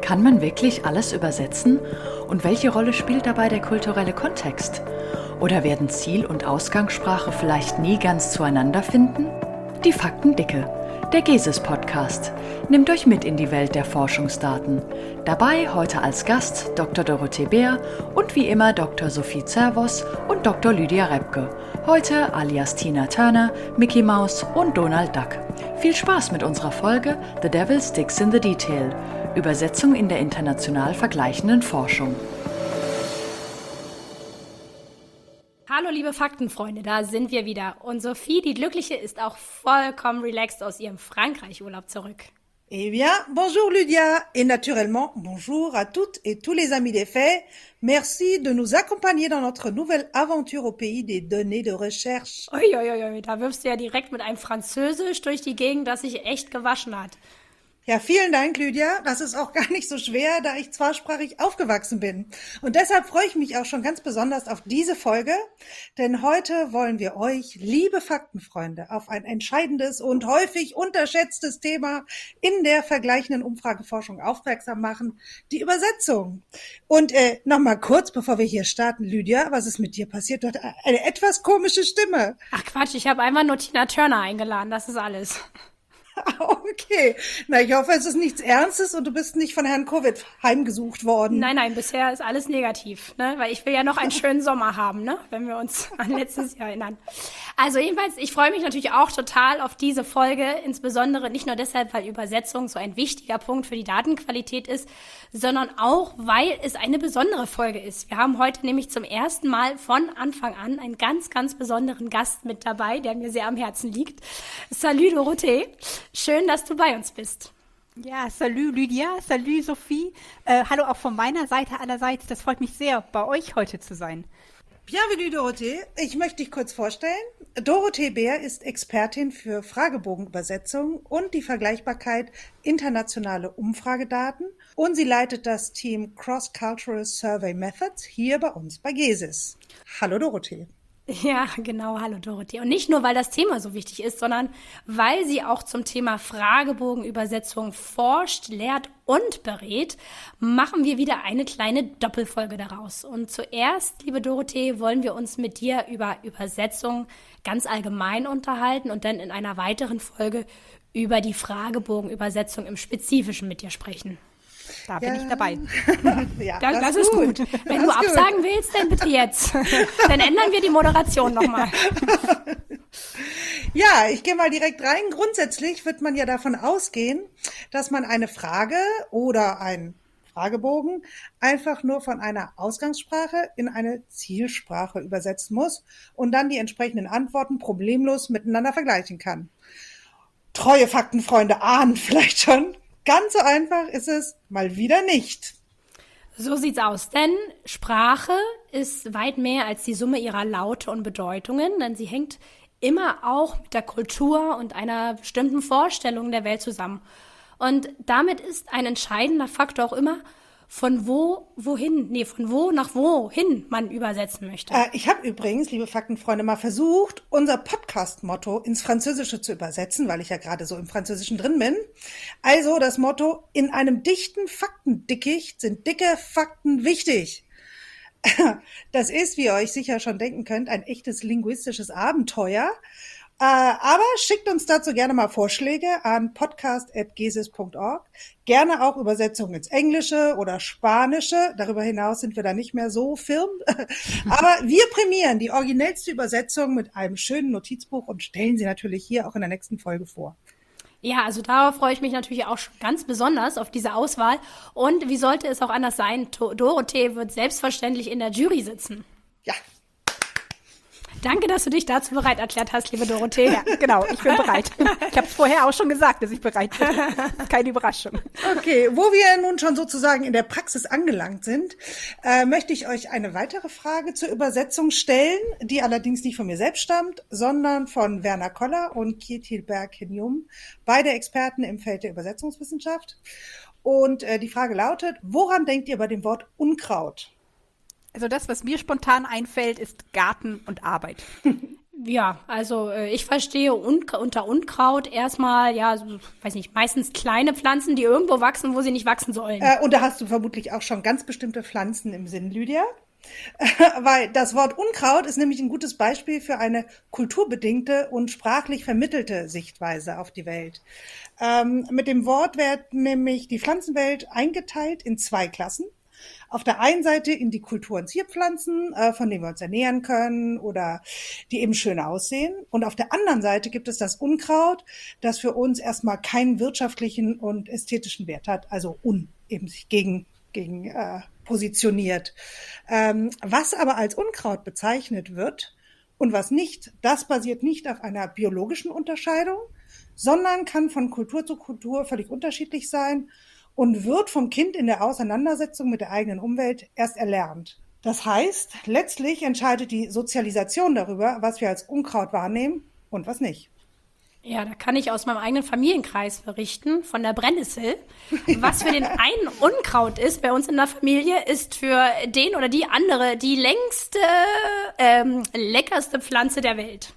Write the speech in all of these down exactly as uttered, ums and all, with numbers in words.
Kann man wirklich alles übersetzen? Und welche Rolle spielt dabei der kulturelle Kontext? Oder werden Ziel- und Ausgangssprache vielleicht nie ganz zueinander finden? Die Faktendicke, der GESIS-Podcast, nimmt euch mit in die Welt der Forschungsdaten. Dabei heute als Gast Doktor Dorothee Beer und wie immer Doktor Sophie Zervos und Doktor Lydia Repke. Heute alias Tina Turner, Mickey Mouse und Donald Duck. Viel Spaß mit unserer Folge The Devil Sticks in the Detail. Übersetzung in der international vergleichenden Forschung. Hallo liebe Faktenfreunde, da sind wir wieder. Und Sophie, die Glückliche, ist auch vollkommen relaxed aus ihrem Frankreich-Urlaub zurück. Eh bien, bonjour Lydia, et naturellement, bonjour à toutes et tous les amis des faits. Merci de nous accompagner dans notre nouvelle aventure au pays des données de recherche. Uiuiui, da wirfst du ja direkt mit einem Französisch durch die Gegend, das sich echt gewaschen hat. Ja, vielen Dank, Lydia. Das ist auch gar nicht so schwer, da ich zweisprachig aufgewachsen bin. Und deshalb freue ich mich auch schon ganz besonders auf diese Folge, denn heute wollen wir euch, liebe Faktenfreunde, auf ein entscheidendes und häufig unterschätztes Thema in der vergleichenden Umfrageforschung aufmerksam machen, die Übersetzung. Und äh, nochmal kurz, bevor wir hier starten, Lydia, was ist mit dir passiert? Du hast eine etwas komische Stimme. Ach Quatsch, ich habe einfach nur Tina Turner eingeladen, das ist alles. Okay, na ich hoffe, es ist nichts Ernstes und du bist nicht von Herrn Covid heimgesucht worden. Nein, nein, bisher ist alles negativ, ne? Weil ich will ja noch einen schönen Sommer haben, ne? Wenn wir uns an letztes Jahr erinnern. Also jedenfalls, ich freue mich natürlich auch total auf diese Folge, insbesondere nicht nur deshalb, weil Übersetzung so ein wichtiger Punkt für die Datenqualität ist, sondern auch, weil es eine besondere Folge ist. Wir haben heute nämlich zum ersten Mal von Anfang an einen ganz, ganz besonderen Gast mit dabei, der mir sehr am Herzen liegt. Salut Dorothee. Schön, dass du bei uns bist. Ja, salut Lydia, salut Sophie. Äh, hallo auch von meiner Seite allerseits. Das freut mich sehr, bei euch heute zu sein. Bienvenue Dorothee. Ich möchte dich kurz vorstellen. Dorothee Beer ist Expertin für Fragebogenübersetzung und die Vergleichbarkeit internationale Umfragedaten und sie leitet das Team Cross-Cultural Survey Methods hier bei uns bei GESIS. Hallo Dorothee. Ja, genau. Hallo Dorothee. Und nicht nur, weil das Thema so wichtig ist, sondern weil sie auch zum Thema Fragebogenübersetzung forscht, lehrt und berät, machen wir wieder eine kleine Doppelfolge daraus. Und zuerst, liebe Dorothee, wollen wir uns mit dir über Übersetzung ganz allgemein unterhalten und dann in einer weiteren Folge über die Fragebogenübersetzung im Spezifischen mit dir sprechen. Da bin ja. ich dabei. Ja, das, das, das ist gut. gut. Wenn das du absagen gut. willst, dann bitte jetzt. Dann ändern wir die Moderation nochmal. Ja, ich gehe mal direkt rein. Grundsätzlich wird man ja davon ausgehen, dass man eine Frage oder einen Fragebogen einfach nur von einer Ausgangssprache in eine Zielsprache übersetzen muss und dann die entsprechenden Antworten problemlos miteinander vergleichen kann. Treue Faktenfreunde ahnen vielleicht schon, ganz so einfach ist es mal wieder nicht. So sieht's aus, denn Sprache ist weit mehr als die Summe ihrer Laute und Bedeutungen, denn sie hängt immer auch mit der Kultur und einer bestimmten Vorstellung der Welt zusammen. Und damit ist ein entscheidender Faktor auch immer, von wo, wohin, nee, von wo nach wohin man übersetzen möchte. Äh, ich habe übrigens, liebe Faktenfreunde, mal versucht, unser Podcast-Motto ins Französische zu übersetzen, weil ich ja gerade so im Französischen drin bin. Also das Motto: In einem dichten Faktendickicht sind dicke Fakten wichtig. Das ist, wie ihr euch sicher schon denken könnt, ein echtes linguistisches Abenteuer. Äh, aber schickt uns dazu gerne mal Vorschläge an podcast at gesis punkt org. Gerne auch Übersetzungen ins Englische oder Spanische. Darüber hinaus sind wir da nicht mehr so firm. Aber wir prämieren die originellste Übersetzung mit einem schönen Notizbuch und stellen sie natürlich hier auch in der nächsten Folge vor. Ja, also darauf freue ich mich natürlich auch schon ganz besonders auf diese Auswahl. Und wie sollte es auch anders sein? Dorothee wird selbstverständlich in der Jury sitzen. Ja. Danke, dass du dich dazu bereit erklärt hast, liebe Dorothee. Ja, genau, ich bin bereit. Ich habe es vorher auch schon gesagt, dass ich bereit bin. Keine Überraschung. Okay, wo wir nun schon sozusagen in der Praxis angelangt sind, äh, möchte ich euch eine weitere Frage zur Übersetzung stellen, die allerdings nicht von mir selbst stammt, sondern von Werner Koller und Kjetil Berg-Hinjum, beide Experten im Feld der Übersetzungswissenschaft. Und äh, die Frage lautet: Woran denkt ihr bei dem Wort Unkraut? Also das, was mir spontan einfällt, ist Garten und Arbeit. Ja, also äh, ich verstehe un unter Unkraut erstmal, ja, so, weiß nicht, meistens kleine Pflanzen, die irgendwo wachsen, wo sie nicht wachsen sollen. Äh, und da hast du vermutlich auch schon ganz bestimmte Pflanzen im Sinn, Lydia. Weil das Wort Unkraut ist nämlich ein gutes Beispiel für eine kulturbedingte und sprachlich vermittelte Sichtweise auf die Welt. Ähm, mit dem Wort wird nämlich die Pflanzenwelt eingeteilt in zwei Klassen. Auf der einen Seite in die Kultur- und Zierpflanzen, äh, von denen wir uns ernähren können oder die eben schön aussehen. Und auf der anderen Seite gibt es das Unkraut, das für uns erstmal keinen wirtschaftlichen und ästhetischen Wert hat, also un, eben sich gegen, gegen äh, positioniert. Ähm, was aber als Unkraut bezeichnet wird und was nicht, das basiert nicht auf einer biologischen Unterscheidung, sondern kann von Kultur zu Kultur völlig unterschiedlich sein und wird vom Kind in der Auseinandersetzung mit der eigenen Umwelt erst erlernt. Das heißt, letztlich entscheidet die Sozialisation darüber, was wir als Unkraut wahrnehmen und was nicht. Ja, da kann ich aus meinem eigenen Familienkreis berichten, von der Brennnessel. Was für den einen Unkraut ist bei uns in der Familie, ist für den oder die andere die längste, ähm, leckerste Pflanze der Welt.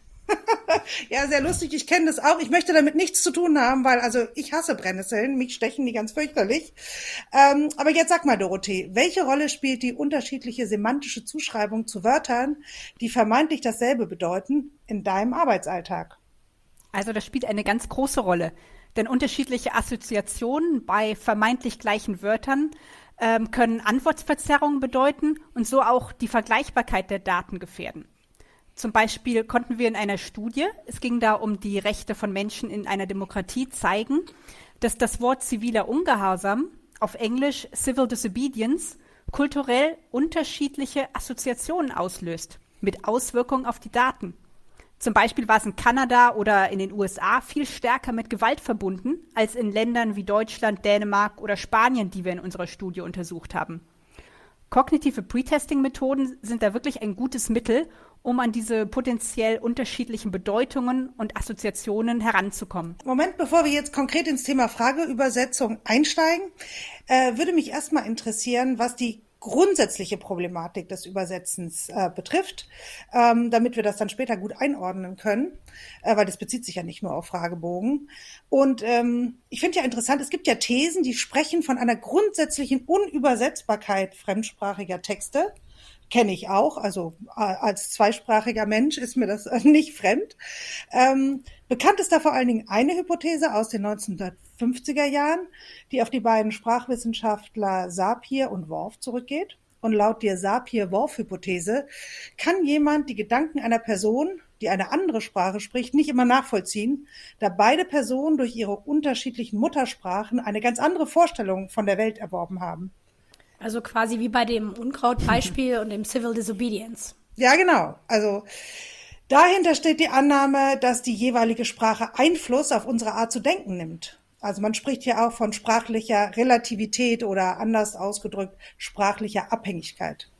Ja, sehr lustig. Ich kenne das auch. Ich möchte damit nichts zu tun haben, weil also ich hasse Brennnesseln. Mich stechen die ganz fürchterlich. Ähm, aber jetzt sag mal, Dorothee, welche Rolle spielt die unterschiedliche semantische Zuschreibung zu Wörtern, die vermeintlich dasselbe bedeuten, in deinem Arbeitsalltag? Also das spielt eine ganz große Rolle, denn unterschiedliche Assoziationen bei vermeintlich gleichen Wörtern ähm, können Antwortverzerrungen bedeuten und so auch die Vergleichbarkeit der Daten gefährden. Zum Beispiel konnten wir in einer Studie, es ging da um die Rechte von Menschen in einer Demokratie, zeigen, dass das Wort ziviler Ungehorsam, auf Englisch Civil Disobedience, kulturell unterschiedliche Assoziationen auslöst, mit Auswirkungen auf die Daten. Zum Beispiel war es in Kanada oder in den U S A viel stärker mit Gewalt verbunden als in Ländern wie Deutschland, Dänemark oder Spanien, die wir in unserer Studie untersucht haben. Kognitive Pretesting-Methoden sind da wirklich ein gutes Mittel, um an diese potenziell unterschiedlichen Bedeutungen und Assoziationen heranzukommen. Moment, bevor wir jetzt konkret ins Thema Frageübersetzung einsteigen, äh, würde mich erstmal interessieren, was die grundsätzliche Problematik des Übersetzens äh, betrifft, ähm, damit wir das dann später gut einordnen können, äh, weil das bezieht sich ja nicht nur auf Fragebogen. Und ähm, ich finde ja interessant, es gibt ja Thesen, die sprechen von einer grundsätzlichen Unübersetzbarkeit fremdsprachiger Texte. Kenne ich auch, also äh, als zweisprachiger Mensch ist mir das äh, nicht fremd. Ähm, bekannt ist da vor allen Dingen eine Hypothese aus den neunzehnhundertfünfziger Jahren, die auf die beiden Sprachwissenschaftler Sapir und Worf zurückgeht. Und laut der Sapir-Worf-Hypothese kann jemand die Gedanken einer Person, die eine andere Sprache spricht, nicht immer nachvollziehen, da beide Personen durch ihre unterschiedlichen Muttersprachen eine ganz andere Vorstellung von der Welt erworben haben. Also quasi wie bei dem Unkraut-Beispiel und dem Civil Disobedience. Ja, genau. Also dahinter steht die Annahme, dass die jeweilige Sprache Einfluss auf unsere Art zu denken nimmt. Also man spricht hier auch von sprachlicher Relativität oder anders ausgedrückt sprachlicher Abhängigkeit.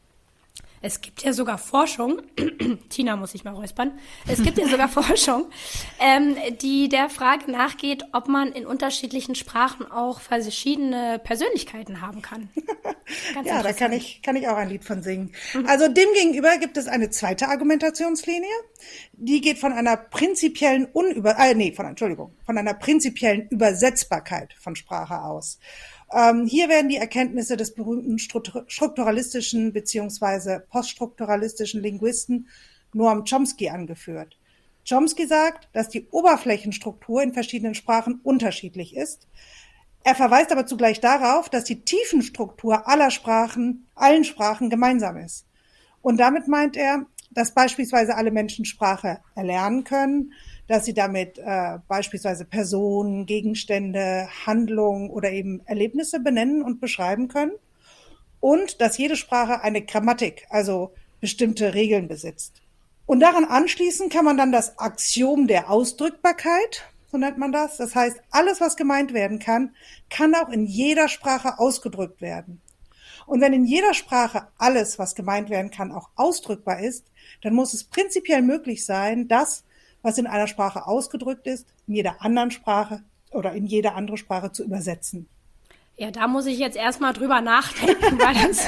Es gibt ja sogar Forschung, Tina muss sich mal räuspern, es gibt ja sogar Forschung, ähm, die der Frage nachgeht, ob man in unterschiedlichen Sprachen auch verschiedene Persönlichkeiten haben kann. Ganz ja, da kann ich, kann ich auch ein Lied von singen. Mhm. Also demgegenüber gibt es eine zweite Argumentationslinie, die geht von einer prinzipiellen Unüber, äh, nee, von, Entschuldigung, von einer prinzipiellen Übersetzbarkeit von Sprache aus. Ähm, hier werden die Erkenntnisse des berühmten strukturalistischen beziehungsweise poststrukturalistischen Linguisten Noam Chomsky angeführt. Chomsky sagt, dass die Oberflächenstruktur in verschiedenen Sprachen unterschiedlich ist. Er verweist aber zugleich darauf, dass die Tiefenstruktur aller Sprachen, allen Sprachen gemeinsam ist. Und damit meint er, dass beispielsweise alle Menschen Sprache erlernen können, dass sie damit äh, beispielsweise Personen, Gegenstände, Handlungen oder eben Erlebnisse benennen und beschreiben können und dass jede Sprache eine Grammatik, also bestimmte Regeln besitzt. Und daran anschließend kann man dann das Axiom der Ausdrückbarkeit, so nennt man das, das heißt, alles, was gemeint werden kann, kann auch in jeder Sprache ausgedrückt werden. Und wenn in jeder Sprache alles, was gemeint werden kann, auch ausdrückbar ist, dann muss es prinzipiell möglich sein, dass was in einer Sprache ausgedrückt ist, in jeder anderen Sprache oder in jede andere Sprache zu übersetzen. Ja, da muss ich jetzt erstmal drüber nachdenken, weil das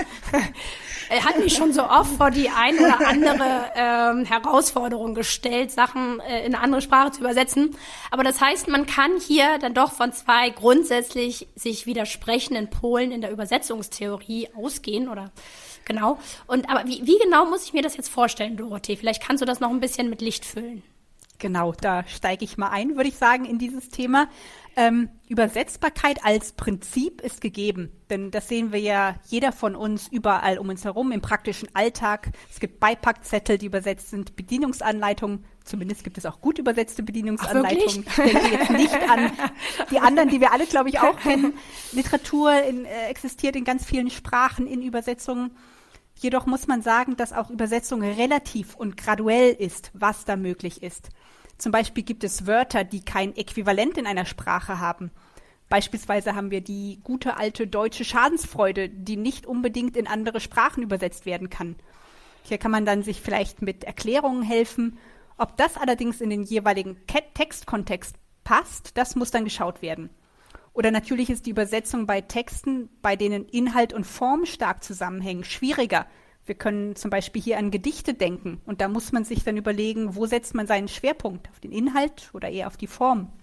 hat mich schon so oft vor die ein oder andere ähm, Herausforderung gestellt, Sachen äh, in eine andere Sprache zu übersetzen. Aber das heißt, man kann hier dann doch von zwei grundsätzlich sich widersprechenden Polen in der Übersetzungstheorie ausgehen, oder genau. Und aber wie, wie genau muss ich mir das jetzt vorstellen, Dorothee? Vielleicht kannst du das noch ein bisschen mit Licht füllen. Genau, da steige ich mal ein, würde ich sagen, in dieses Thema. Ähm, Übersetzbarkeit als Prinzip ist gegeben, denn das sehen wir ja jeder von uns überall um uns herum im praktischen Alltag. Es gibt Beipackzettel, die übersetzt sind, Bedienungsanleitungen, zumindest gibt es auch gut übersetzte Bedienungsanleitungen. Ach, ich denke jetzt nicht an die anderen, die wir alle, glaube ich, auch kennen. Literatur in, äh, existiert in ganz vielen Sprachen in Übersetzungen. Jedoch muss man sagen, dass auch Übersetzung relativ und graduell ist, was da möglich ist. Zum Beispiel gibt es Wörter, die kein Äquivalent in einer Sprache haben. Beispielsweise haben wir die gute alte deutsche Schadensfreude, die nicht unbedingt in andere Sprachen übersetzt werden kann. Hier kann man dann sich vielleicht mit Erklärungen helfen. Ob das allerdings in den jeweiligen Textkontext passt, das muss dann geschaut werden. Oder natürlich ist die Übersetzung bei Texten, bei denen Inhalt und Form stark zusammenhängen, schwieriger. Wir können zum Beispiel hier an Gedichte denken und da muss man sich dann überlegen, wo setzt man seinen Schwerpunkt, auf den Inhalt oder eher auf die Form.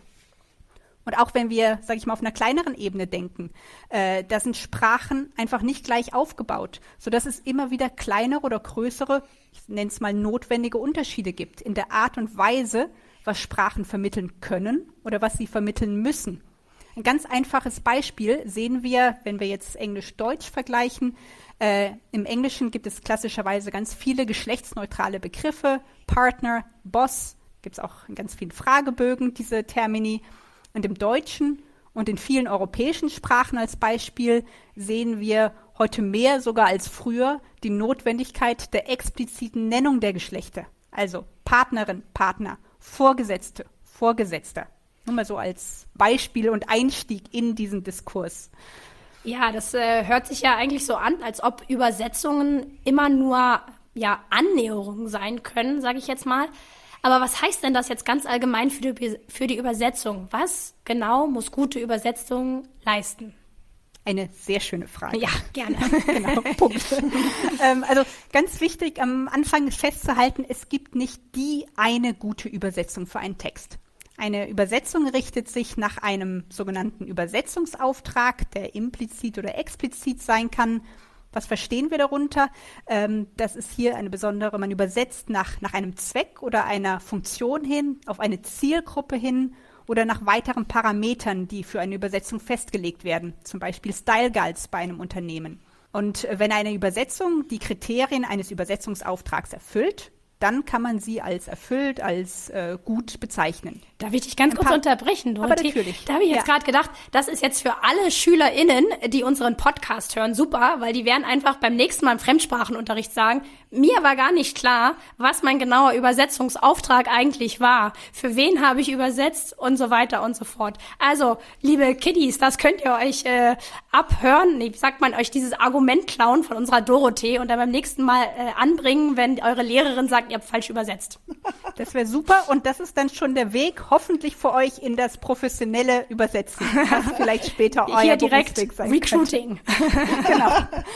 Und auch wenn wir, sage ich mal, auf einer kleineren Ebene denken, äh, da sind Sprachen einfach nicht gleich aufgebaut, sodass es immer wieder kleinere oder größere, ich nenne es mal notwendige Unterschiede gibt in der Art und Weise, was Sprachen vermitteln können oder was sie vermitteln müssen. Ein ganz einfaches Beispiel sehen wir, wenn wir jetzt Englisch-Deutsch vergleichen. Äh, Im Englischen gibt es klassischerweise ganz viele geschlechtsneutrale Begriffe. Partner, Boss, gibt es auch in ganz vielen Fragebögen diese Termini. Und im Deutschen und in vielen europäischen Sprachen als Beispiel sehen wir heute mehr sogar als früher die Notwendigkeit der expliziten Nennung der Geschlechter. Also Partnerin, Partner, Vorgesetzte, Vorgesetzter. Nur mal so als Beispiel und Einstieg in diesen Diskurs. Ja, das äh, hört sich ja eigentlich so an, als ob Übersetzungen immer nur ja, Annäherungen sein können, sage ich jetzt mal. Aber was heißt denn das jetzt ganz allgemein für die, für die Übersetzung? Was genau muss gute Übersetzung leisten? Eine sehr schöne Frage. Ja, gerne. Genau, Punkt. ähm, also ganz wichtig am Anfang festzuhalten, es gibt nicht die eine gute Übersetzung für einen Text. Eine Übersetzung richtet sich nach einem sogenannten Übersetzungsauftrag, der implizit oder explizit sein kann. Was verstehen wir darunter? Ähm, das ist hier eine besondere, man übersetzt nach, nach einem Zweck oder einer Funktion hin, auf eine Zielgruppe hin oder nach weiteren Parametern, die für eine Übersetzung festgelegt werden, zum Beispiel Style Guides bei einem Unternehmen. Und wenn eine Übersetzung die Kriterien eines Übersetzungsauftrags erfüllt, dann kann man sie als erfüllt, als äh, gut bezeichnen. Darf ich dich ganz kurz unterbrechen, Dorothee? Aber natürlich. Da habe ich jetzt Ja. gerade gedacht, das ist jetzt für alle SchülerInnen, die unseren Podcast hören, super, weil die werden einfach beim nächsten Mal im Fremdsprachenunterricht sagen, mir war gar nicht klar, was mein genauer Übersetzungsauftrag eigentlich war. Für wen habe ich übersetzt und so weiter und so fort. Also, liebe Kiddies, das könnt ihr euch äh, abhören. Nee, wie sagt man euch, dieses Argument klauen von unserer Dorothee und dann beim nächsten Mal äh, anbringen, wenn eure Lehrerin sagt, ihr habt falsch übersetzt. Das wäre super und das ist dann schon der Weg, hoffentlich für euch in das professionelle Übersetzen, was vielleicht später euer Hier direkt Berufsweg sein Recruiting. könnte. Genau.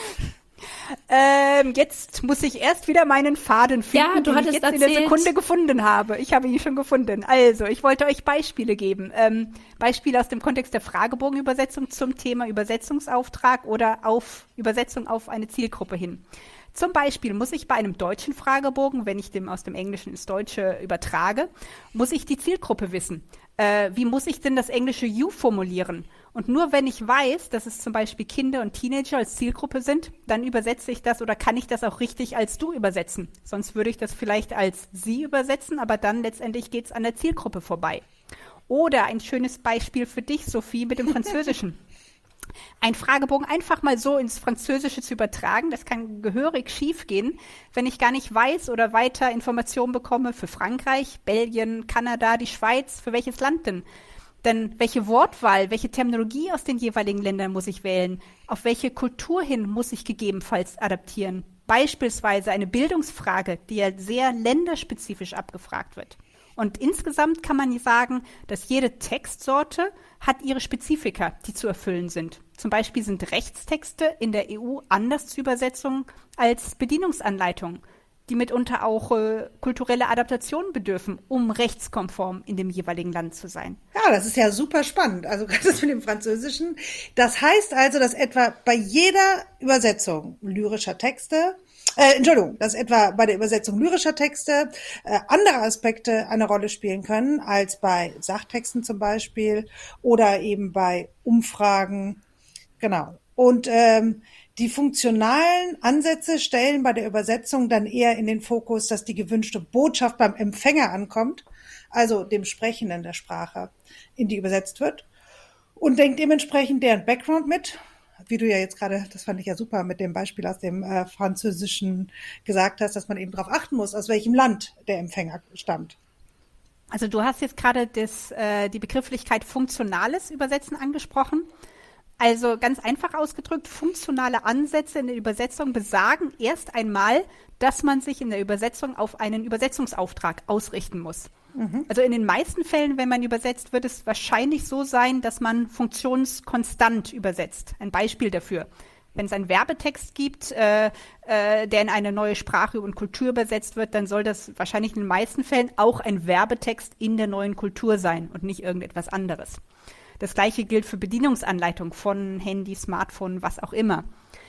Ähm, jetzt muss ich erst wieder meinen Faden finden, Ja, du den ich hattest jetzt in der erzählt. Sekunde gefunden habe. Ich habe ihn schon gefunden. Also, ich wollte euch Beispiele geben. Ähm, Beispiele aus dem Kontext der Fragebogenübersetzung zum Thema Übersetzungsauftrag oder auf Übersetzung auf eine Zielgruppe hin. Zum Beispiel muss ich bei einem deutschen Fragebogen, wenn ich den aus dem Englischen ins Deutsche übertrage, muss ich die Zielgruppe wissen. Äh, wie muss ich denn das englische You formulieren? Und nur wenn ich weiß, dass es zum Beispiel Kinder und Teenager als Zielgruppe sind, dann übersetze ich das oder kann ich das auch richtig als du übersetzen. Sonst würde ich das vielleicht als sie übersetzen, aber dann letztendlich geht es an der Zielgruppe vorbei. Oder ein schönes Beispiel für dich, Sophie, mit dem Französischen. Ein Fragebogen einfach mal so ins Französische zu übertragen, das kann gehörig schief gehen, wenn ich gar nicht weiß oder weiter Informationen bekomme für Frankreich, Belgien, Kanada, die Schweiz, für welches Land denn? Denn welche Wortwahl, welche Terminologie aus den jeweiligen Ländern muss ich wählen? Auf welche Kultur hin muss ich gegebenenfalls adaptieren? Beispielsweise eine Bildungsfrage, die ja sehr länderspezifisch abgefragt wird. Und insgesamt kann man sagen, dass jede Textsorte hat ihre Spezifika, die zu erfüllen sind. Zum Beispiel sind Rechtstexte in der E U anders zu übersetzen als Bedienungsanleitungen, die mitunter auch äh, kulturelle Adaptationen bedürfen, um rechtskonform in dem jeweiligen Land zu sein. Ja, das ist ja super spannend. Also gerade das mit dem Französischen. Das heißt also, dass etwa bei jeder Übersetzung lyrischer Texte, äh, Entschuldigung, dass etwa bei der Übersetzung lyrischer Texte äh, andere Aspekte eine Rolle spielen können als bei Sachtexten zum Beispiel oder eben bei Umfragen. Genau. Und ähm, die funktionalen Ansätze stellen bei der Übersetzung dann eher in den Fokus, dass die gewünschte Botschaft beim Empfänger ankommt, also dem Sprechenden der Sprache, in die übersetzt wird, und denkt dementsprechend deren Background mit, wie du ja jetzt gerade, das fand ich ja super, mit dem Beispiel aus dem äh, Französischen gesagt hast, dass man eben darauf achten muss, aus welchem Land der Empfänger stammt. Also du hast jetzt gerade das, äh, die Begrifflichkeit funktionales Übersetzen angesprochen. Also ganz einfach ausgedrückt, funktionale Ansätze in der Übersetzung besagen erst einmal, dass man sich in der Übersetzung auf einen Übersetzungsauftrag ausrichten muss. Mhm. Also in den meisten Fällen, wenn man übersetzt, wird es wahrscheinlich so sein, dass man funktionskonstant übersetzt. Ein Beispiel dafür. Wenn es einen Werbetext gibt, äh, äh, der in eine neue Sprache und Kultur übersetzt wird, dann soll das wahrscheinlich in den meisten Fällen auch ein Werbetext in der neuen Kultur sein und nicht irgendetwas anderes. Das Gleiche gilt für Bedienungsanleitungen von Handy, Smartphone, was auch immer.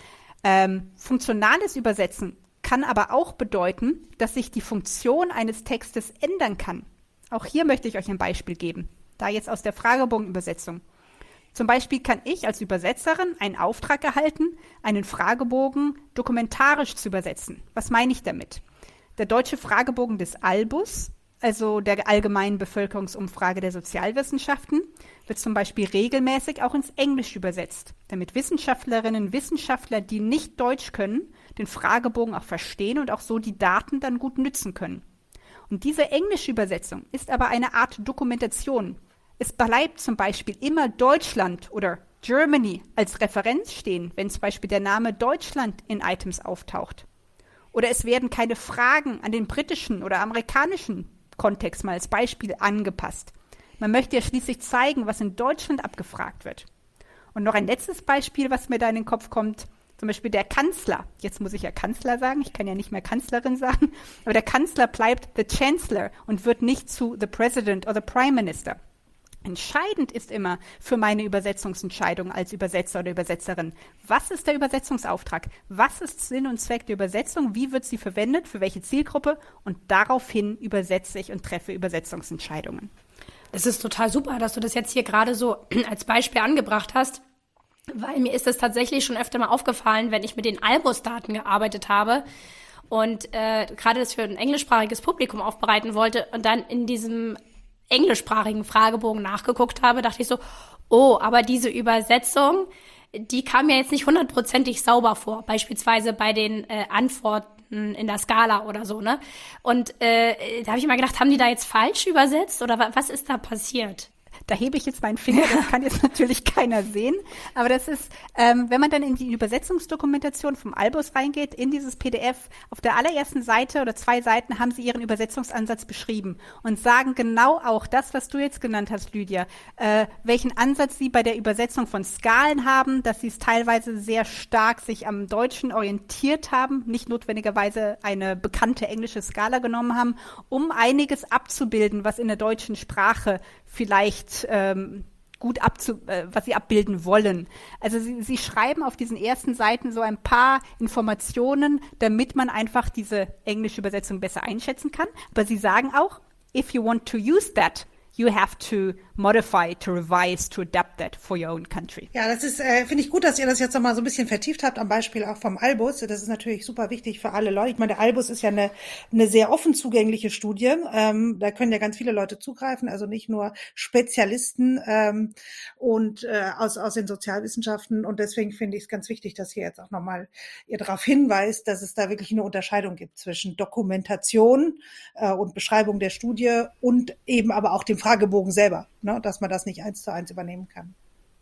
Ähm, funktionales Übersetzen kann aber auch bedeuten, dass sich die Funktion eines Textes ändern kann. Auch hier möchte ich euch ein Beispiel geben, da jetzt aus der Fragebogenübersetzung. Zum Beispiel kann ich als Übersetzerin einen Auftrag erhalten, einen Fragebogen dokumentarisch zu übersetzen. Was meine ich damit? Der deutsche Fragebogen des Albus, also der allgemeinen Bevölkerungsumfrage der Sozialwissenschaften, wird zum Beispiel regelmäßig auch ins Englische übersetzt, damit Wissenschaftlerinnen und Wissenschaftler, die nicht Deutsch können, den Fragebogen auch verstehen und auch so die Daten dann gut nützen können. Und diese englische Übersetzung ist aber eine Art Dokumentation. Es bleibt zum Beispiel immer Deutschland oder Germany als Referenz stehen, wenn zum Beispiel der Name Deutschland in Items auftaucht. Oder es werden keine Fragen an den britischen oder amerikanischen Kontext mal als Beispiel angepasst. Man möchte ja schließlich zeigen, was in Deutschland abgefragt wird. Und noch ein letztes Beispiel, was mir da in den Kopf kommt, zum Beispiel der Kanzler. Jetzt muss ich ja Kanzler sagen, ich kann ja nicht mehr Kanzlerin sagen, aber der Kanzler bleibt the Chancellor und wird nicht zu the President or the Prime Minister. Entscheidend ist immer für meine Übersetzungsentscheidung als Übersetzer oder Übersetzerin, was ist der Übersetzungsauftrag? Was ist Sinn und Zweck der Übersetzung? Wie wird sie verwendet? Für welche Zielgruppe? Und daraufhin übersetze ich und treffe Übersetzungsentscheidungen. Es ist total super, dass du das jetzt hier gerade so als Beispiel angebracht hast, weil mir ist das tatsächlich schon öfter mal aufgefallen, wenn ich mit den Albus-Daten gearbeitet habe und äh, gerade das für ein englischsprachiges Publikum aufbereiten wollte und dann in diesem englischsprachigen Fragebogen nachgeguckt habe, dachte ich so, oh, aber diese Übersetzung, die kam mir jetzt nicht hundertprozentig sauber vor, beispielsweise bei den äh, Antworten in der Skala oder so, ne? Und äh, da habe ich immer gedacht, haben die da jetzt falsch übersetzt oder wa- was ist da passiert? Da hebe ich jetzt meinen Finger, das kann jetzt natürlich keiner sehen. Aber das ist, ähm, wenn man dann in die Übersetzungsdokumentation vom Albus reingeht, in dieses P D F, auf der allerersten Seite oder zwei Seiten haben sie ihren Übersetzungsansatz beschrieben und sagen genau auch das, was du jetzt genannt hast, Lydia, äh, welchen Ansatz sie bei der Übersetzung von Skalen haben, dass sie es teilweise sehr stark sich am Deutschen orientiert haben, nicht notwendigerweise eine bekannte englische Skala genommen haben, um einiges abzubilden, was in der deutschen Sprache vielleicht ähm, gut abzu, äh, was sie abbilden wollen. Also sie, sie schreiben auf diesen ersten Seiten so ein paar Informationen, damit man einfach diese englische Übersetzung besser einschätzen kann. Aber sie sagen auch, if you want to use that, you have to modify, to revise, to adapt that for your own country. Ja, das ist, äh, finde ich gut, dass ihr das jetzt nochmal so ein bisschen vertieft habt, am Beispiel auch vom Albus. Das ist natürlich super wichtig für alle Leute. Ich meine, der Albus ist ja eine, eine sehr offen zugängliche Studie. Ähm, da können ja ganz viele Leute zugreifen, also nicht nur Spezialisten ähm, und äh, aus, aus den Sozialwissenschaften. Und deswegen finde ich es ganz wichtig, dass ihr jetzt auch nochmal ihr darauf hinweist, dass es da wirklich eine Unterscheidung gibt zwischen Dokumentation äh, und Beschreibung der Studie und eben aber auch dem Fragebogen selber, ne, dass man das nicht eins zu eins übernehmen kann.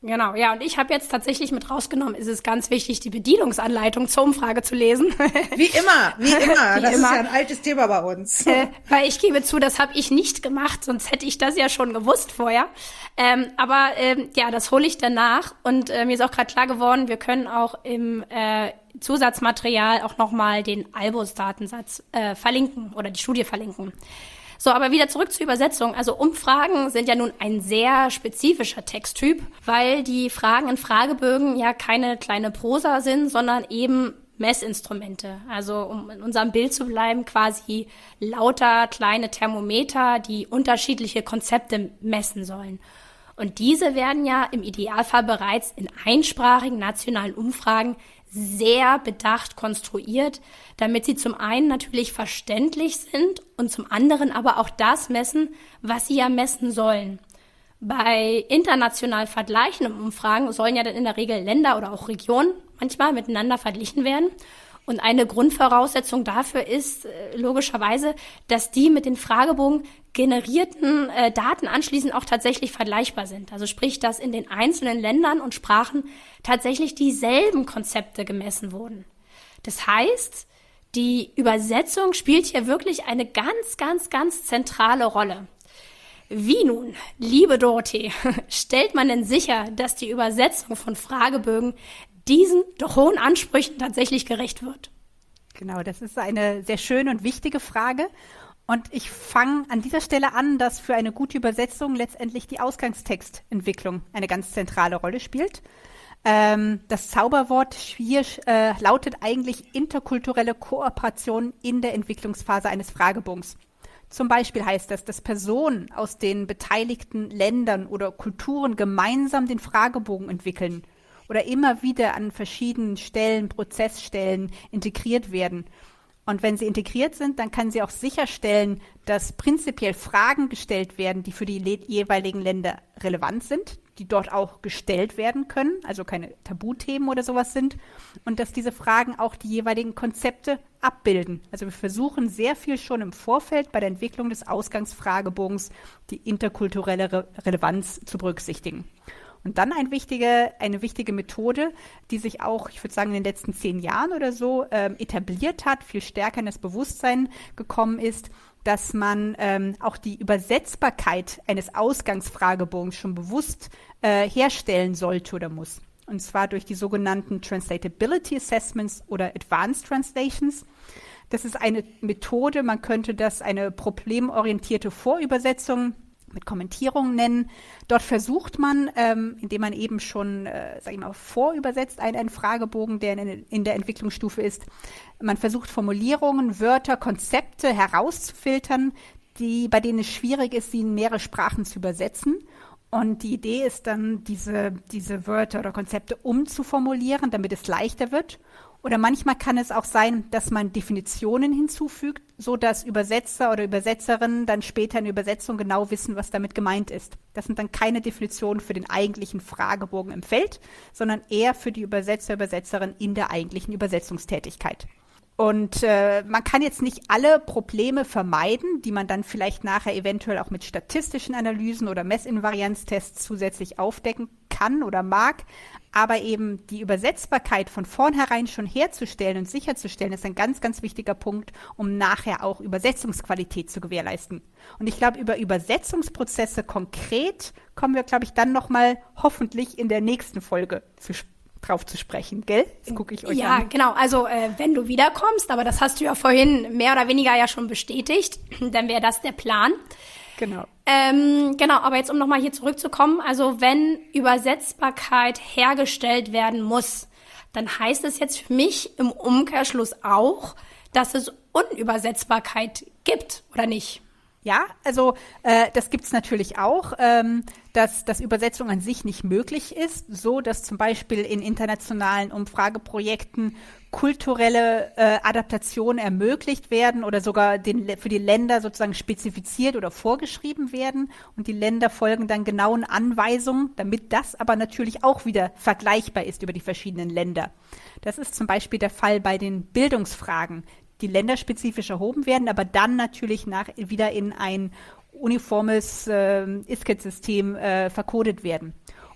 Genau, ja, und ich habe jetzt tatsächlich mit rausgenommen, ist es ganz wichtig, die Bedienungsanleitung zur Umfrage zu lesen. Wie immer, wie immer. Wie das immer. ist ja ein altes Thema bei uns. Äh, weil ich gebe zu, das habe ich nicht gemacht, sonst hätte ich das ja schon gewusst vorher. Ähm, aber ähm, ja, das hole ich danach. Und äh, mir ist auch gerade klar geworden, wir können auch im äh, Zusatzmaterial auch nochmal den Albus-Datensatz äh, verlinken oder die Studie verlinken. So, aber wieder zurück zur Übersetzung. Also Umfragen sind ja nun ein sehr spezifischer Texttyp, weil die Fragen in Fragebögen ja keine kleine Prosa sind, sondern eben Messinstrumente. Also um in unserem Bild zu bleiben, quasi lauter kleine Thermometer, die unterschiedliche Konzepte messen sollen. Und diese werden ja im Idealfall bereits in einsprachigen nationalen Umfragen sehr bedacht konstruiert, damit sie zum einen natürlich verständlich sind und zum anderen aber auch das messen, was sie ja messen sollen. Bei international vergleichenden Umfragen sollen ja dann in der Regel Länder oder auch Regionen manchmal miteinander verglichen werden. Und eine Grundvoraussetzung dafür ist äh, logischerweise, dass die mit den Fragebogen generierten äh, Daten anschließend auch tatsächlich vergleichbar sind. Also sprich, dass in den einzelnen Ländern und Sprachen tatsächlich dieselben Konzepte gemessen wurden. Das heißt, die Übersetzung spielt hier wirklich eine ganz, ganz, ganz zentrale Rolle. Wie nun, liebe Dorothee, stellt man denn sicher, dass die Übersetzung von Fragebögen diesen doch hohen Ansprüchen tatsächlich gerecht wird? Genau, das ist eine sehr schöne und wichtige Frage. Und ich fange an dieser Stelle an, dass für eine gute Übersetzung letztendlich die Ausgangstextentwicklung eine ganz zentrale Rolle spielt. Ähm, das Zauberwort hier äh, lautet eigentlich interkulturelle Kooperation in der Entwicklungsphase eines Fragebogens. Zum Beispiel heißt das, dass Personen aus den beteiligten Ländern oder Kulturen gemeinsam den Fragebogen entwickeln oder immer wieder an verschiedenen Stellen, Prozessstellen integriert werden. Und wenn sie integriert sind, dann kann sie auch sicherstellen, dass prinzipiell Fragen gestellt werden, die für die le- jeweiligen Länder relevant sind, die dort auch gestellt werden können, also keine Tabuthemen oder sowas sind, und dass diese Fragen auch die jeweiligen Konzepte abbilden. Also wir versuchen sehr viel schon im Vorfeld bei der Entwicklung des Ausgangsfragebogens die interkulturelle Re- Relevanz zu berücksichtigen. Und dann ein wichtige, eine wichtige Methode, die sich auch, ich würde sagen, in den letzten zehn Jahren oder so ähm, etabliert hat, viel stärker in das Bewusstsein gekommen ist, dass man ähm, auch die Übersetzbarkeit eines Ausgangsfragebogens schon bewusst äh, herstellen sollte oder muss. Und zwar durch die sogenannten Translatability Assessments oder Advanced Translations. Das ist eine Methode, man könnte das eine problemorientierte Vorübersetzung mit Kommentierungen nennen. Dort versucht man, ähm, indem man eben schon, äh, sag ich mal, vorübersetzt, einen, einen Fragebogen, der in, in der Entwicklungsstufe ist. Man versucht Formulierungen, Wörter, Konzepte herauszufiltern, die, bei denen es schwierig ist, sie in mehrere Sprachen zu übersetzen. Und die Idee ist dann, diese, diese Wörter oder Konzepte umzuformulieren, damit es leichter wird. Oder manchmal kann es auch sein, dass man Definitionen hinzufügt, so dass Übersetzer oder Übersetzerinnen dann später in der Übersetzung genau wissen, was damit gemeint ist. Das sind dann keine Definitionen für den eigentlichen Fragebogen im Feld, sondern eher für die Übersetzer, Übersetzerin in der eigentlichen Übersetzungstätigkeit. Und äh, man kann jetzt nicht alle Probleme vermeiden, die man dann vielleicht nachher eventuell auch mit statistischen Analysen oder Messinvarianztests zusätzlich aufdecken kann oder mag. Aber eben die Übersetzbarkeit von vornherein schon herzustellen und sicherzustellen, ist ein ganz, ganz wichtiger Punkt, um nachher auch Übersetzungsqualität zu gewährleisten. Und ich glaube, über Übersetzungsprozesse konkret kommen wir, glaube ich, dann nochmal hoffentlich in der nächsten Folge zu sprechen. drauf zu sprechen, gell? Das gucke ich euch ja, an. Ja, genau. Also äh, wenn du wiederkommst, aber das hast du ja vorhin mehr oder weniger ja schon bestätigt, dann wäre das der Plan. Genau. Ähm, genau, aber jetzt um nochmal hier zurückzukommen, also wenn Übersetzbarkeit hergestellt werden muss, dann heißt es jetzt für mich im Umkehrschluss auch, dass es Unübersetzbarkeit gibt, oder nicht? Ja, also äh, das gibt's natürlich auch, ähm, dass, dass Übersetzung an sich nicht möglich ist, so dass zum Beispiel in internationalen Umfrageprojekten kulturelle äh, Adaptationen ermöglicht werden oder sogar den, für die Länder sozusagen spezifiziert oder vorgeschrieben werden und die Länder folgen dann genauen Anweisungen, damit das aber natürlich auch wieder vergleichbar ist über die verschiedenen Länder. Das ist zum Beispiel der Fall bei den Bildungsfragen, die länderspezifisch erhoben werden, aber dann natürlich nach, wieder in ein uniformes äh, I S C E T-System äh, verkodet werden.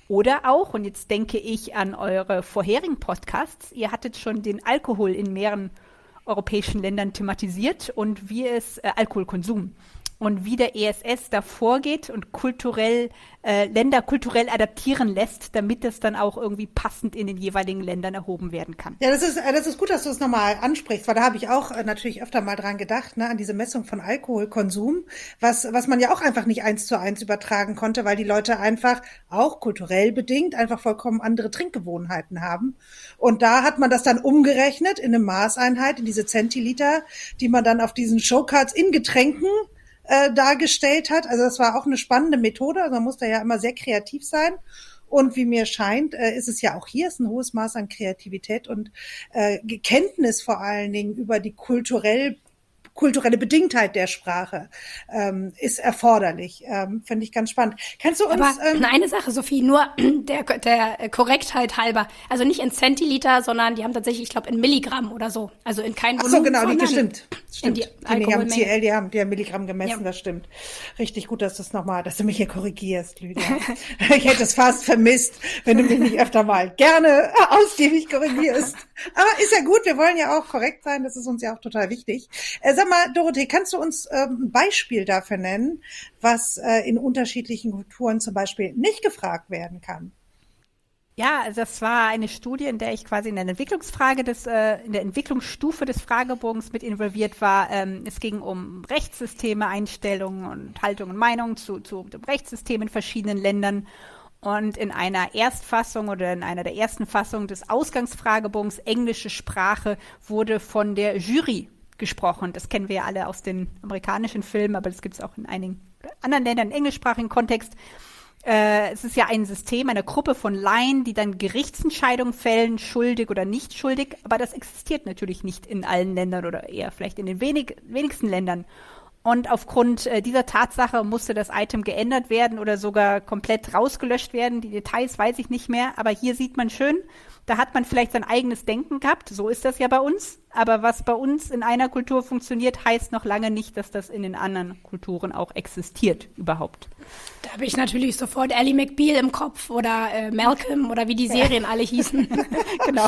Oder auch, und jetzt denke ich an eure vorherigen Podcasts, ihr hattet schon den Alkohol in mehreren europäischen Ländern thematisiert und wie es äh, Alkoholkonsum und wie der E S S da vorgeht und kulturell äh, Länder kulturell adaptieren lässt, damit es dann auch irgendwie passend in den jeweiligen Ländern erhoben werden kann. Ja, das ist äh, das ist gut, dass du es nochmal ansprichst, weil da habe ich auch äh, natürlich öfter mal dran gedacht, ne, an diese Messung von Alkoholkonsum, was was man ja auch einfach nicht eins zu eins übertragen konnte, weil die Leute einfach auch kulturell bedingt einfach vollkommen andere Trinkgewohnheiten haben. Und da hat man das dann umgerechnet in eine Maßeinheit, in diese Zentiliter, die man dann auf diesen Showcards in Getränken äh, dargestellt hat. Also das war auch eine spannende Methode. Also man muss da ja immer sehr kreativ sein. Und wie mir scheint, äh, ist es ja auch hier ist ein hohes Maß an Kreativität und äh, Kenntnis vor allen Dingen über die kulturell kulturelle Bedingtheit der Sprache ähm, ist erforderlich. Ähm, Finde ich ganz spannend. Kannst du uns... Aber ähm, eine Sache, Sophie, nur der, der Korrektheit halber. Also nicht in Zentiliter, sondern die haben tatsächlich, ich glaube, in Milligramm oder so. Also in kein Ach Volumen, so, genau, die, sondern stimmt. Stimmt. in die Die, die haben Alkoholmenge. C L, die haben, die haben Milligramm gemessen, Ja. das stimmt. Richtig gut, dass du es nochmal, dass du mich hier korrigierst, Lydia. Ich hätte es fast vermisst, wenn du mich nicht öfter mal gerne ausgiebig korrigierst. Aber ist ja gut, wir wollen ja auch korrekt sein, das ist uns ja auch total wichtig. Äh, sag mal, Dorothee, kannst du uns ähm, ein Beispiel dafür nennen, was äh, in unterschiedlichen Kulturen zum Beispiel nicht gefragt werden kann? Ja, also das war eine Studie, in der ich quasi in der Entwicklungsfrage des, äh, in der Entwicklungsstufe des Fragebogens mit involviert war. Ähm, es ging um Rechtssysteme, Einstellungen und Haltungen und Meinungen zu, zu dem Rechtssystem in verschiedenen Ländern. Und in einer Erstfassung oder in einer der ersten Fassungen des Ausgangsfragebogens englische Sprache wurde von der Jury gesprochen. Das kennen wir ja alle aus den amerikanischen Filmen, aber das gibt es auch in einigen anderen Ländern im englischsprachigen Kontext. Äh, es ist ja ein System, eine Gruppe von Laien, die dann Gerichtsentscheidungen fällen, schuldig oder nicht schuldig, aber das existiert natürlich nicht in allen Ländern oder eher vielleicht in den wenig, wenigsten Ländern. Und aufgrund äh, dieser Tatsache musste das Item geändert werden oder sogar komplett rausgelöscht werden. Die Details weiß ich nicht mehr, aber hier sieht man schön, da hat man vielleicht sein eigenes Denken gehabt. So ist das ja bei uns. Aber was bei uns in einer Kultur funktioniert, heißt noch lange nicht, dass das in den anderen Kulturen auch existiert überhaupt. Da habe ich natürlich sofort Ally McBeal im Kopf oder äh, Malcolm oder wie die Serien alle hießen. Genau.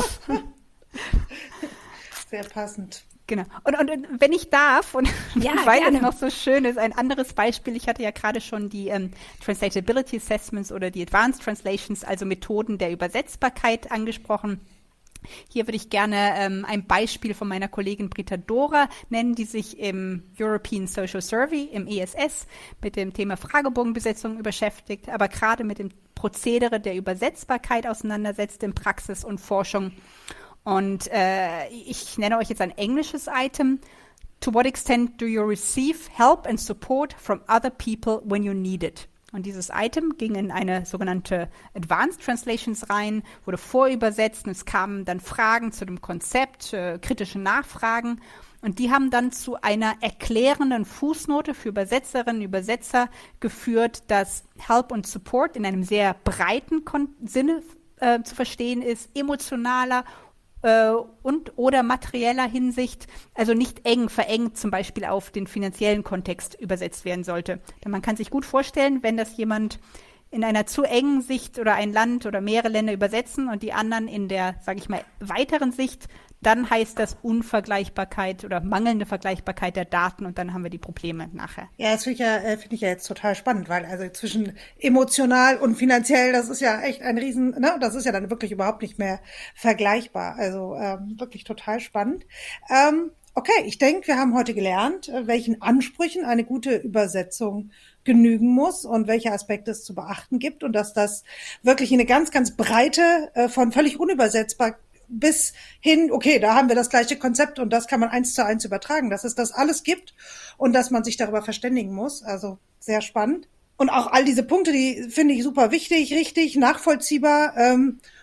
Sehr passend. Genau. Und, und, und wenn ich darf, und Ja, weil gerne. es noch so schön ist, ein anderes Beispiel, ich hatte ja gerade schon die ähm, Translatability Assessments oder die Advanced Translations, also Methoden der Übersetzbarkeit angesprochen. Hier würde ich gerne ähm, ein Beispiel von meiner Kollegin Britta Dora nennen, die sich im European Social Survey, im E S S, mit dem Thema Fragebogenbesetzung beschäftigt, aber gerade mit dem Prozedere der Übersetzbarkeit auseinandersetzt in Praxis und Forschung. Und äh, ich nenne euch jetzt ein englisches Item. To what extent do you receive help and support from other people when you need it? Und dieses Item ging in eine sogenannte Advanced Translations rein, wurde vorübersetzt und es kamen dann Fragen zu dem Konzept, äh, kritische Nachfragen. Und die haben dann zu einer erklärenden Fußnote für Übersetzerinnen und Übersetzer geführt, dass Help und Support in einem sehr breiten Kon- Sinne äh, zu verstehen ist, emotionaler äh, und oder materieller Hinsicht, also nicht eng, verengt zum Beispiel auf den finanziellen Kontext übersetzt werden sollte. Denn man kann sich gut vorstellen, wenn das jemand in einer zu engen Sicht oder ein Land oder mehrere Länder übersetzen und die anderen in der, sage ich mal, weiteren Sicht, dann heißt das Unvergleichbarkeit oder mangelnde Vergleichbarkeit der Daten und dann haben wir die Probleme nachher. Ja, das finde ich ja, äh, finde ich ja jetzt total spannend, weil also zwischen emotional und finanziell, das ist ja echt ein Riesen, ne, das ist ja dann wirklich überhaupt nicht mehr vergleichbar. Also ähm, wirklich total spannend. Ähm, okay, ich denke, wir haben heute gelernt, äh, welchen Ansprüchen eine gute Übersetzung genügen muss und welche Aspekte es zu beachten gibt und dass das wirklich eine ganz, ganz breite, äh, von völlig unübersetzbar bis hin, okay, da haben wir das gleiche Konzept und das kann man eins zu eins übertragen, dass es das alles gibt und dass man sich darüber verständigen muss. Also sehr spannend. Und auch all diese Punkte, die finde ich super wichtig, richtig, nachvollziehbar. Ähm,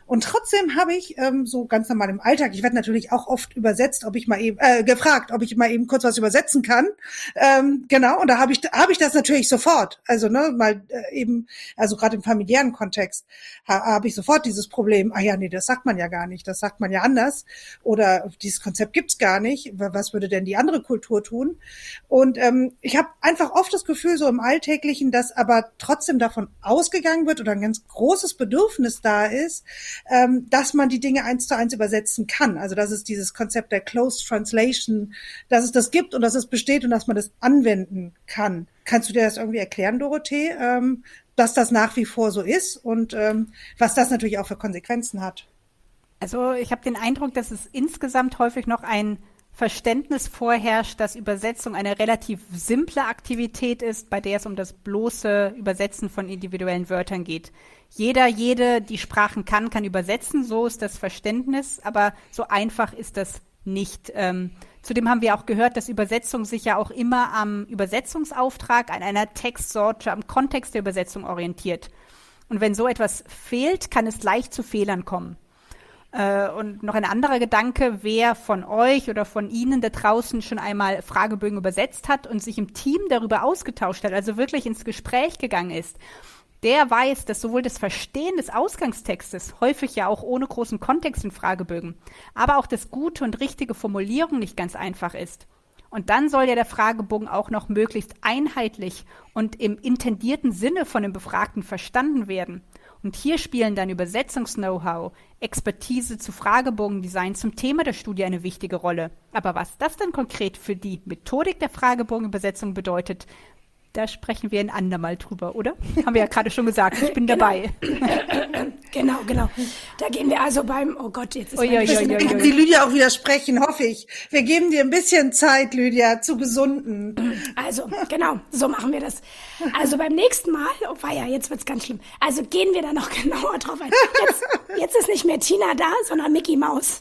Und trotzdem habe ich ähm, so ganz normal im Alltag, ich werde natürlich auch oft übersetzt, ob ich mal eben, äh, gefragt, ob ich mal eben kurz was übersetzen kann. Ähm, genau, und da habe ich habe ich das natürlich sofort. Also ne, mal äh, eben, also gerade im familiären Kontext ha, habe ich sofort dieses Problem, ah ja, nee, das sagt man ja gar nicht, das sagt man ja anders. Oder dieses Konzept gibt's gar nicht. Was würde denn die andere Kultur tun? Und ähm, ich habe einfach oft das Gefühl, so im Alltäglichen, dass aber trotzdem davon ausgegangen wird oder ein ganz großes Bedürfnis da ist, ähm, dass man die Dinge eins zu eins übersetzen kann. Also dass es dieses Konzept der Closed Translation, dass es das gibt und dass es besteht und dass man das anwenden kann. Kannst du dir das irgendwie erklären, Dorothee, ähm, dass das nach wie vor so ist und ähm, was das natürlich auch für Konsequenzen hat? Also ich habe den Eindruck, dass es insgesamt häufig noch ein Verständnis vorherrscht, dass Übersetzung eine relativ simple Aktivität ist, bei der es um das bloße Übersetzen von individuellen Wörtern geht. Jeder, jede, die Sprachen kann, kann übersetzen, so ist das Verständnis, aber so einfach ist das nicht. Ähm, zudem haben wir auch gehört, dass Übersetzung sich ja auch immer am Übersetzungsauftrag, an einer Textsorte, am Kontext der Übersetzung orientiert. Und wenn so etwas fehlt, kann es leicht zu Fehlern kommen. Und noch ein anderer Gedanke, wer von euch oder von Ihnen da draußen schon einmal Fragebögen übersetzt hat und sich im Team darüber ausgetauscht hat, also wirklich ins Gespräch gegangen ist, der weiß, dass sowohl das Verstehen des Ausgangstextes, häufig ja auch ohne großen Kontext in Fragebögen, aber auch das gute und richtige Formulierung nicht ganz einfach ist. Und dann soll ja der Fragebogen auch noch möglichst einheitlich und im intendierten Sinne von dem Befragten verstanden werden. Und hier spielen dann Übersetzungs-Know-how, Expertise zu Fragebogendesign zum Thema der Studie eine wichtige Rolle. Aber was das dann konkret für die Methodik der Fragebogenübersetzung bedeutet, da sprechen wir ein andermal drüber, oder? Haben wir ja gerade schon gesagt, ich bin dabei. Genau, genau. Da gehen wir also beim, oh Gott, jetzt ist Ui, mein ui, ui, ui, Kann die Lydia auch widersprechen, hoffe ich. Wir geben dir ein bisschen Zeit, Lydia, zu gesunden. Also, genau, so machen wir das. Also beim nächsten Mal, oh weia, jetzt wird's ganz schlimm. Also gehen wir da noch genauer drauf ein. Jetzt, jetzt ist nicht mehr Tina da, sondern Mickey Maus.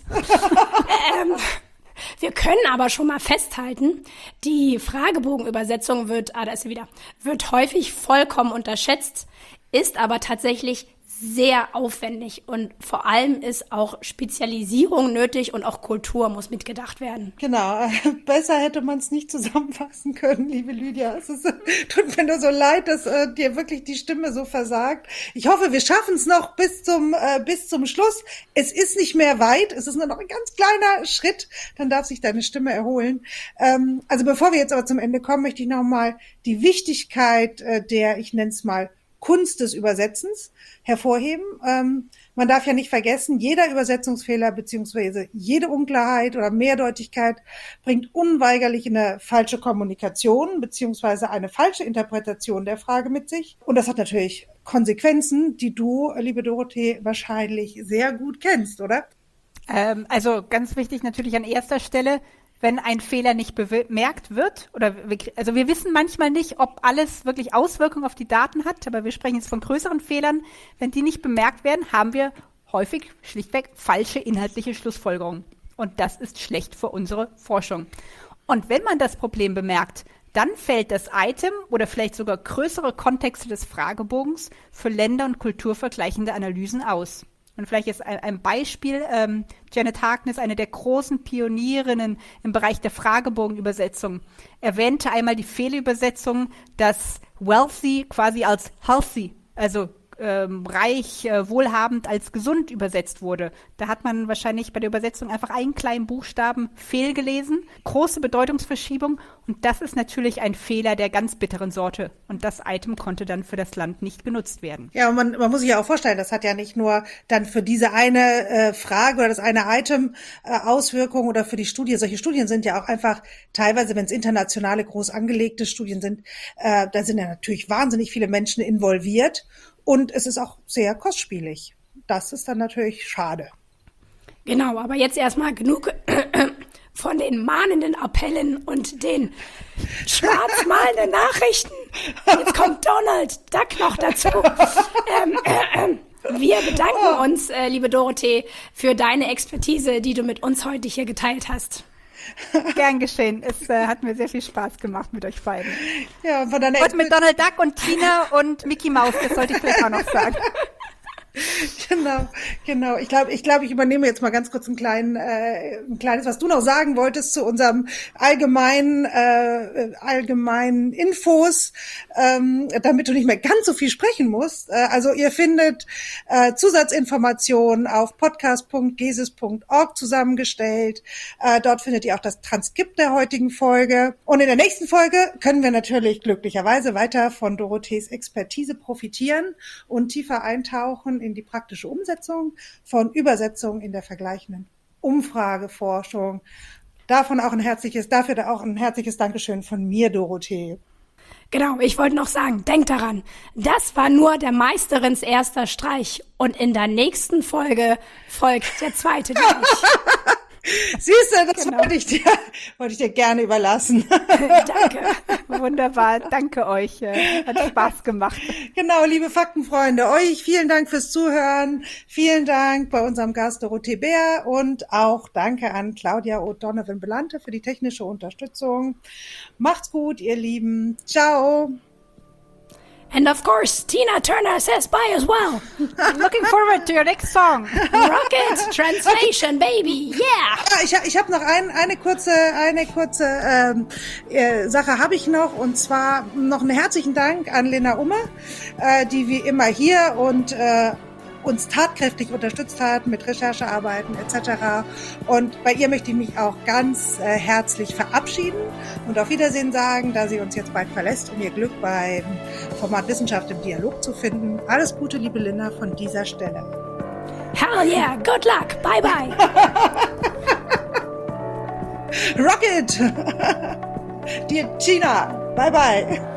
ähm, Wir können aber schon mal festhalten, die Fragebogenübersetzung wird, ah, da ist sie wieder, wird häufig vollkommen unterschätzt, ist aber tatsächlich sehr aufwendig und vor allem ist auch Spezialisierung nötig und auch Kultur muss mitgedacht werden. Genau, besser hätte man es nicht zusammenfassen können, liebe Lydia. Es ist, tut mir nur so leid, dass äh, dir wirklich die Stimme so versagt. Ich hoffe, wir schaffen es noch bis zum äh, bis zum Schluss. Es ist nicht mehr weit, es ist nur noch ein ganz kleiner Schritt, dann darf sich deine Stimme erholen. Ähm, also bevor wir jetzt aber zum Ende kommen, möchte ich nochmal die Wichtigkeit äh, der, ich nenne es mal, Kunst des Übersetzens hervorheben. Ähm, man darf ja nicht vergessen, jeder Übersetzungsfehler beziehungsweise jede Unklarheit oder Mehrdeutigkeit bringt unweigerlich eine falsche Kommunikation beziehungsweise eine falsche Interpretation der Frage mit sich. Und das hat natürlich Konsequenzen, die du, liebe Dorothee, wahrscheinlich sehr gut kennst, oder? Ähm, also ganz wichtig natürlich an erster Stelle, wenn ein Fehler nicht bemerkt wird, oder wir, also wir wissen manchmal nicht, ob alles wirklich Auswirkungen auf die Daten hat, aber wir sprechen jetzt von größeren Fehlern. Wenn die nicht bemerkt werden, haben wir häufig schlichtweg falsche inhaltliche Schlussfolgerungen. Und das ist schlecht für unsere Forschung. Und wenn man das Problem bemerkt, dann fällt das Item oder vielleicht sogar größere Kontexte des Fragebogens für Länder- und kulturvergleichende Analysen aus. Und vielleicht ist ein, ein Beispiel, ähm, Janet Harkness, eine der großen Pionierinnen im Bereich der Fragebogenübersetzung, erwähnte einmal die Fehlübersetzung, dass wealthy quasi als healthy, also ähm, reich, äh, wohlhabend als gesund übersetzt wurde. Da hat man wahrscheinlich bei der Übersetzung einfach einen kleinen Buchstaben fehlgelesen. Große Bedeutungsverschiebung. Und das ist natürlich ein Fehler der ganz bitteren Sorte. Und das Item konnte dann für das Land nicht genutzt werden. Ja, und man, man muss sich ja auch vorstellen, das hat ja nicht nur dann für diese eine äh, Frage oder das eine Item äh, Auswirkungen oder für die Studie. Solche Studien sind ja auch einfach teilweise, wenn es internationale, groß angelegte Studien sind, äh, da sind ja natürlich wahnsinnig viele Menschen involviert. Und es ist auch sehr kostspielig. Das ist dann natürlich schade. Genau, aber jetzt erstmal genug von den mahnenden Appellen und den schwarzmalenden Nachrichten. Jetzt kommt Donald Duck noch dazu. ähm, äh, äh, wir bedanken uns, äh, liebe Dorothee, für deine Expertise, die du mit uns heute hier geteilt hast. Gern geschehen. Es äh, hat mir sehr viel Spaß gemacht mit euch beiden. Ja, von deiner und mit Donald Duck und Tina und Mickey Maus, das sollte ich vielleicht auch noch sagen. Genau, genau. Ich glaube, ich glaube, ich übernehme jetzt mal ganz kurz einen kleinen, äh, ein kleines, was du noch sagen wolltest zu unserem allgemeinen, äh, allgemeinen Infos, ähm, damit du nicht mehr ganz so viel sprechen musst. Äh, also ihr findet äh, Zusatzinformationen auf podcast punkt gesis punkt org zusammengestellt. Äh, dort findet ihr auch das Transkript der heutigen Folge. Und in der nächsten Folge können wir natürlich glücklicherweise weiter von Dorothees Expertise profitieren und tiefer eintauchen in die praktische Umsetzung von Übersetzungen in der vergleichenden Umfrageforschung. Davon auch ein herzliches, dafür auch ein herzliches Dankeschön von mir, Dorothee. Genau, ich wollte noch sagen, denkt daran, das war nur der Meisterins erster Streich und in der nächsten Folge folgt der zweite Streich. Siehst du, das Genau. wollte ich dir, wollte ich dir gerne überlassen. Danke. Wunderbar, danke euch. äh, Hat Spaß gemacht. Genau, liebe Faktenfreunde, euch vielen Dank fürs Zuhören. Vielen Dank bei unserem Gast Dorothee Bär und auch danke an Claudia O'Donovan-Belante für die technische Unterstützung. Macht's gut, ihr Lieben. Ciao. And of course, Tina Turner says bye as well. Looking forward to your next song. Rocket Translation, baby, yeah! Ah, ich ich habe noch ein, eine kurze, eine kurze ähm, äh, Sache habe ich noch, und zwar noch einen herzlichen Dank an Lena Umme, äh, die wie immer hier und äh, uns tatkräftig unterstützt hat mit Recherchearbeiten et cetera. Und bei ihr möchte ich mich auch ganz äh, herzlich verabschieden und auf Wiedersehen sagen, da sie uns jetzt bald verlässt, um ihr Glück beim Format Wissenschaft im Dialog zu finden. Alles Gute, liebe Linda, von dieser Stelle. Hell yeah, good luck, bye bye. Rocket! Dir, Tina, bye bye.